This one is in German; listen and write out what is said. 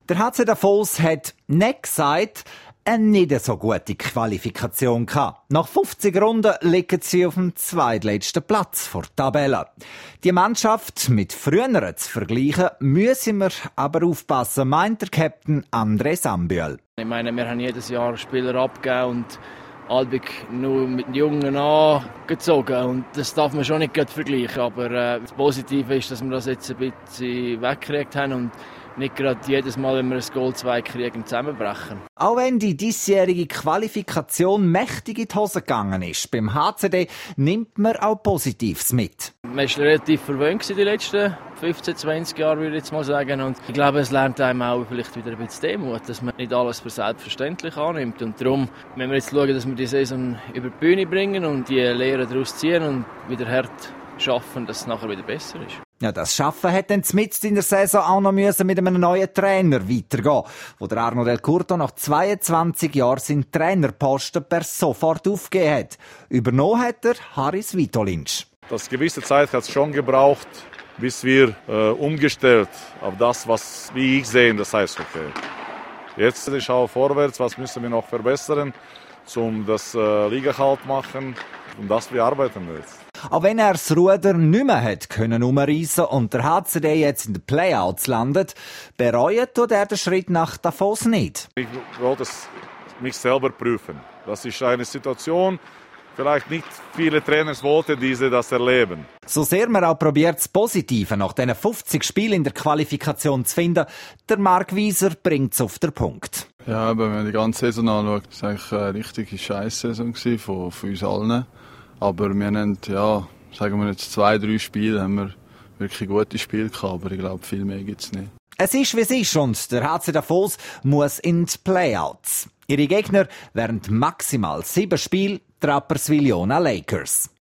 Der HC Davos hat nicht gesagt, eine nicht so gute Qualifikation gehabt. Nach 50 Runden liegen sie auf dem zweitletzten Platz vor der Tabelle. Die Mannschaft mit früheren zu vergleichen, müssen wir aber aufpassen, meint der Captain André Sambüel. Ich meine, wir haben jedes Jahr Spieler abgegeben und Albig nur mit den Jungen angezogen. Und das darf man schon nicht vergleichen. Aber das Positive ist, dass wir das jetzt ein bisschen weggekriegt haben und nicht gerade jedes Mal, wenn wir ein Goal 2 kriegen, zusammenbrechen. Auch wenn die diesjährige Qualifikation mächtig in die Hose gegangen ist, beim HCD nimmt man auch Positives mit. Man war relativ verwöhnt die letzten 15, 20 Jahre, würde ich jetzt mal sagen. Und ich glaube, es lernt einem auch vielleicht wieder ein bisschen Demut, dass man nicht alles für selbstverständlich annimmt. Und darum müssen wir jetzt schauen, dass wir die Saison über die Bühne bringen und die Lehren daraus ziehen und wieder hart schaffen, dass es nachher wieder besser ist. Ja, das Schaffen hat dann mitten in der Saison auch noch mit einem neuen Trainer weitergehen, wo der Arno Del Curto nach 22 Jahren seinen Trainerposten per sofort aufgegeben hat. Übernommen hat er Haris Vitolinc. Das gewisse Zeit hat es schon gebraucht, bis wir umgestellt auf das, was wie ich sehe, das Eishockey. Jetzt ich schaue vorwärts, was müssen wir noch verbessern, um das Liga-Halt machen, und das wir arbeiten jetzt. Auch wenn er das Ruder nicht mehr hat können umreissen und der HCD jetzt in den Playouts landet, bereut tut er den Schritt nach Davos nicht. Ich wollte mich selber prüfen. Das ist eine Situation, vielleicht nicht viele Trainer wollten das erleben. So sehr man auch probiert, das Positive nach diesen 50 Spielen in der Qualifikation zu finden, der Marc Wieser bringt es auf den Punkt. Ja, aber wenn man die ganze Saison anschaut, war es eigentlich eine richtige Scheisssaison von uns allen. Aber wir haben, ja, sagen wir jetzt 2-3 Spiele, haben wir wirklich gute Spiele gehabt, aber ich glaube, viel mehr gibt es nicht. Es ist, wie es ist, und der HC Davos muss in die Playouts. Ihre Gegner wären maximal 7 Spiele, die Rapperswil-Jona Lakers.